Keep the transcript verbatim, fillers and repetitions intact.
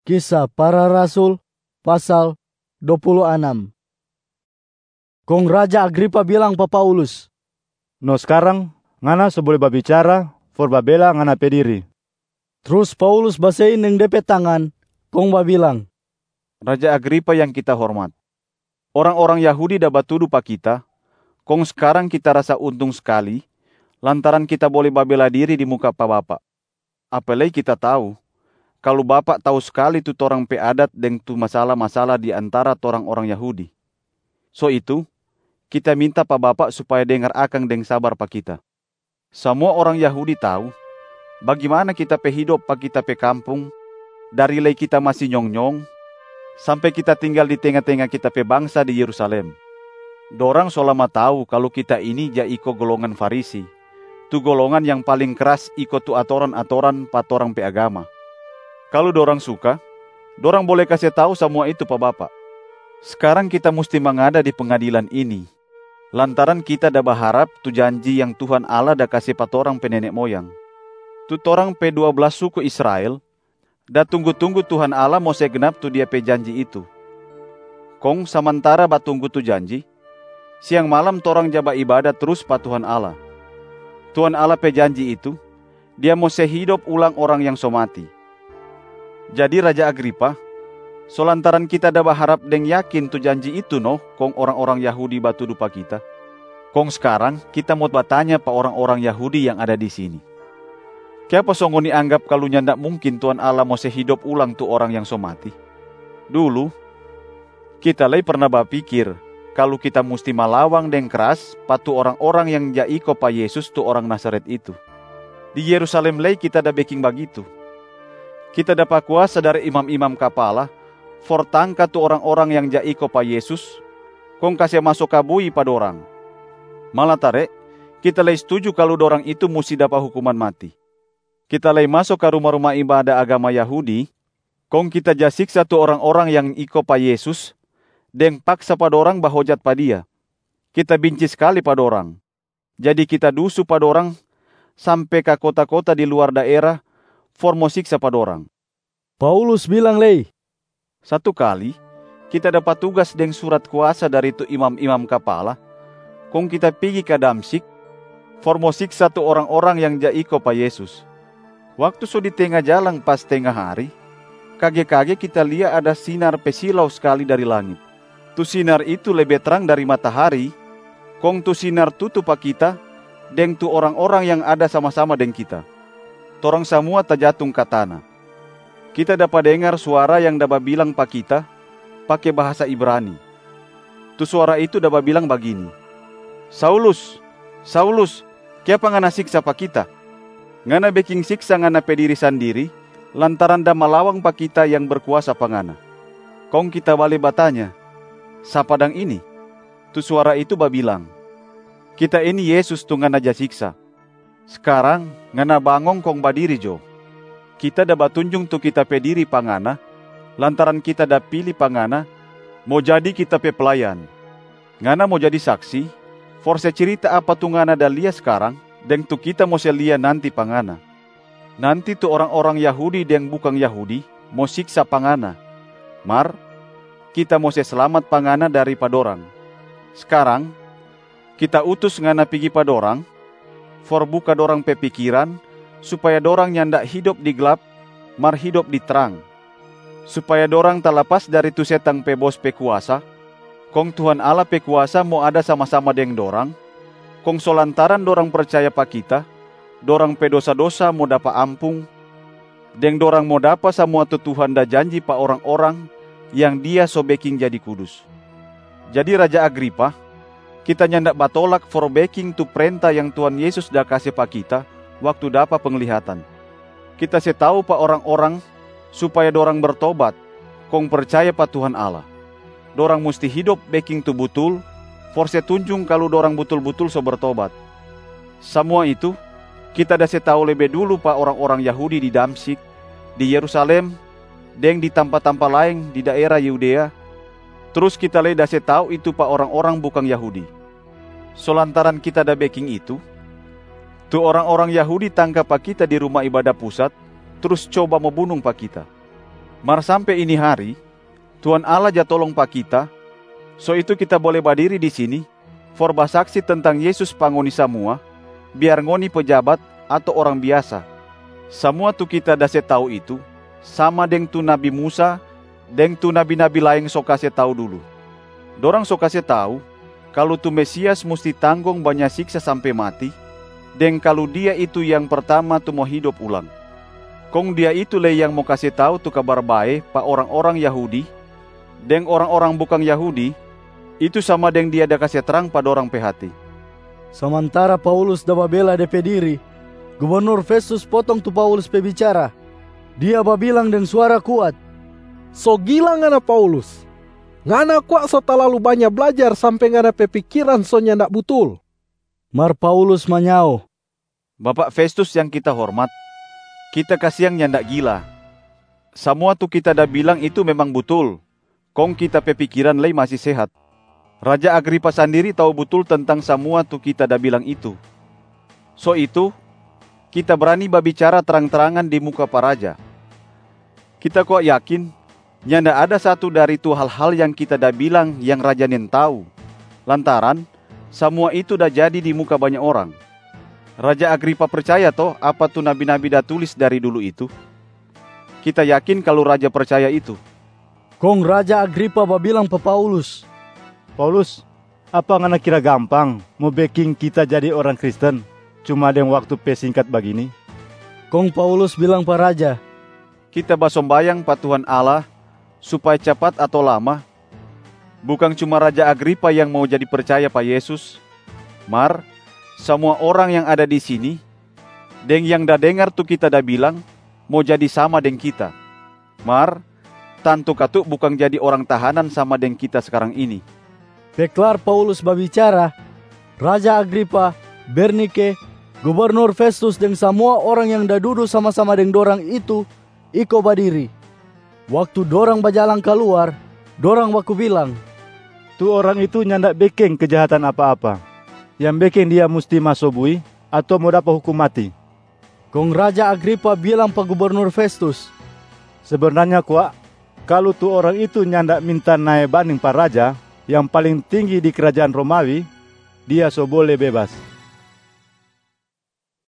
Kisah Para Rasul pasal dua puluh enam. Kong Raja Agripa bilang pa Paulus, "No sekarang, ngana so boleh babicara, for babela ngana pe diri." Terus Paulus basein neng depe tangan, kong babilang, "Raja Agripa yang kita hormat, orang-orang Yahudi dah batudu pa kita, kong sekarang kita rasa untung sekali, lantaran kita boleh babela diri di muka pa Bapak. Apalagi kita tahu, kalau Bapak tahu sekali tu torang pe adat deng tu masalah-masalah di antara torang orang Yahudi. So itu, kita minta pa Bapak supaya dengar akang deng sabar pa kita. Semua orang Yahudi tahu, bagaimana kita pe hidup pa kita pe kampung, dari lei kita masih nyong-nyong, sampai kita tinggal di tengah-tengah kita pe bangsa di Yerusalem. Dorang so lama tahu kalau kita ini ja iko golongan Farisi, tu golongan yang paling keras iko tu atoran-atoran pa torang pe agama. Kalau dorang suka, dorang boleh kasih tahu semua itu pa Bapak. Sekarang kita mesti mengada di pengadilan ini, lantaran kita dah berharap tu janji yang Tuhan Allah dah kasih pa torang pe nenek moyang. Tu torang pe dua belas suku Israel, dah tunggu-tunggu Tuhan Allah mau segenap tu dia pe janji itu. Kong sementara batunggu tu janji, siang malam torang jaba ibadah terus pa Tuhan Allah. Tuhan Allah pe janji itu, dia mau sehidup ulang orang yang so mati. Jadi Raja Agripa, solantaran kita dah berharap deng yakin tu janji itu no, kong orang-orang Yahudi batu dupa kita. Kong sekarang kita mau bertanya pa orang-orang Yahudi yang ada di sini. Kenapa songoni anggap kalau nyandak mungkin Tuhan Allah mau sehidup ulang tu orang yang so mati? Dulu, kita lagi pernah berpikir kalau kita mesti malawang deng keras patu orang-orang yang jaiko pa Yesus tu orang Nazaret itu. Di Yerusalem lagi kita dah baking begitu. Kita dapat kuasa dari imam-imam kepala, for tangka tu orang-orang yang jaiko pa Yesus, kong kasih masuk kabui pa dorang. Malah tare, kita lagi setuju kalau dorang itu mesti dapat hukuman mati. Kita lagi masuk ke rumah-rumah ibadah agama Yahudi, kong kita jasiksa tu orang-orang yang iko pa Yesus, deng paksa pa dorang bahojat pa dia. Kita benci sekali pa dorang. Jadi kita dusu pa dorang, sampai ke kota-kota di luar daerah, formo siksa pa dorang. Paulus bilang lei, Satu kali, kita dapat tugas deng surat kuasa dari tu imam-imam kepala, kong kita pergi ke Damsyik, formo siksa tu orang-orang yang jaiko pa Yesus. Waktu so di tengah jalan pas tengah hari, kage-kage kita lihat ada sinar pesilau sekali dari langit. Tu sinar itu lebih terang dari matahari, kong tu sinar tutup pa kita, deng tu orang-orang yang ada sama-sama deng kita. Torang semua terjatuh ke tanah. Kita dapat dengar suara yang dapat bilang pa kita, pakai bahasa Ibrani. Tu suara itu dapat bilang begini, Saulus, Saulus, kenapa ngana siksa pa kita? Ngana baking siksa ngana pe diri sendiri, lantaran dah malawang pa kita yang berkuasa pa ngana. Kong kita balik batanya, sapadang ini? Tu suara itu babilang, kita ini Yesus tu ngana jasiksa. Sekarang, ngana bangong kong badiri jo. Kita dah batunjung tu kita pe diri pangana, lantaran kita dah pilih pangana, mau jadi kita pe pelayan. Ngana mau jadi saksi, for se cerita apa tu ngana dah lihat sekarang, deng tu kita mau se lihat nanti pangana. Nanti tu orang-orang Yahudi deng bukan Yahudi, mau siksa pangana. Mar, kita mau se selamat pangana dari padorang. Sekarang, kita utus ngana pergi padorang, for buka dorang pe pikiran, supaya dorang nyandak hidup di gelap, mar hidup di terang. Supaya dorang terlepas dari tu setang pe bos pe kuasa, kong Tuhan Allah pe kuasa mau ada sama-sama deng dorang, kong solantaran dorang percaya pa kita, dorang pe dosa-dosa mau dapat ampung, deng dorang mau dapat semua tu Tuhan dah janji pa orang-orang yang dia so baking jadi kudus. Jadi Raja Agripa, kita nyandak batolak for baking tu perintah yang Tuhan Yesus dah kasih pa kita waktu dapat penglihatan. Kita setahu pa orang-orang supaya dorang bertobat, kong percaya pa Tuhan Allah. Dorang mesti hidup baking tu betul, for se tunjung kalau dorang betul-betul so bertobat. Semua itu, kita dah setahu lebih dulu pa orang-orang Yahudi di Damsyik, di Yerusalem, deng di tempat-tempat lain di daerah Yudea. Terus kita le dah setahu itu pa orang-orang bukan Yahudi. Solantaran kita dah baking itu, tu orang-orang Yahudi tangkap pa kita di rumah ibadah pusat, terus coba membunuh pa kita. Mar sampai ini hari, Tuhan Allah ja tolong pa kita, so itu kita boleh berdiri di sini, for basaksi tentang Yesus pangoni semua, biar ngoni pejabat atau orang biasa. Semua tu kita dase tahu itu, sama deng tu Nabi Musa, deng tu nabi-nabi lain so kase tahu dulu. Dorang so kase tahu, kalau tu Mesias mesti tanggung banyak siksa sampai mati, deng kalau dia itu yang pertama tu mau hidup ulang. Kong dia itu le yang mau kasih tahu tu kabar baik pa orang-orang Yahudi, deng orang-orang bukan Yahudi, itu sama deng dia ada kasih terang pada orang pehati. Sementara Paulus da babela de pe diri, Gubernur Festus potong tu Paulus pe bicara. Dia babilang dengan suara kuat, "So gila ngana Paulus, ngana kuat so terlalu banyak belajar sampai ngana pe pikiran so nyandak betul." Mar Paulus manyao, "Bapak Festus yang kita hormat, kita kasih yang nyandak gila. Semua tu kita dah bilang itu memang betul. Kong kita pe pikiran lay masih sehat. Raja Agripa sendiri tahu betul tentang semua tu kita dah bilang itu. So itu, kita berani berbicara terang-terangan di muka para raja. Kita kok yakin, nyanda ada satu dari tu hal-hal yang kita dah bilang yang raja nen tahu. Lantaran, semua itu dah jadi di muka banyak orang. Raja Agripa percaya toh apa tu nabi-nabi dah tulis dari dulu itu. Kita yakin kalau raja percaya itu." Kong Raja Agripa babilang pa Paulus, Paulus, apa ngana kira gampang mau backing kita jadi orang Kristen cuma ada waktu pe singkat begini? Kong Paulus bilang pa raja, "Kita basombayang pa Tuhan Allah supaya cepat atau lama, bukan cuma Raja Agripa yang mau jadi percaya pa Yesus, mar semua orang yang ada di sini, deng yang dah dengar tu kita dah bilang, mau jadi sama deng kita. Mar, tantu katuk bukan jadi orang tahanan sama deng kita sekarang ini." Deklar Paulus berbicara, Raja Agripa, Bernike, Gubernur Festus dan semua orang yang dah duduk sama-sama deng dorang itu, iko berdiri. Waktu dorang berjalan keluar, dorang waku bilang, Tu orang itu nyandak backing kejahatan apa-apa. Yang bikin dia mesti masuk bui atau mau dapat hukum mati. Kong Raja Agripa bilang pa Gubernur Festus, "Sebenarnya kuak, kalau tu orang itu nyandak minta naik banding para raja yang paling tinggi di kerajaan Romawi, dia so boleh bebas."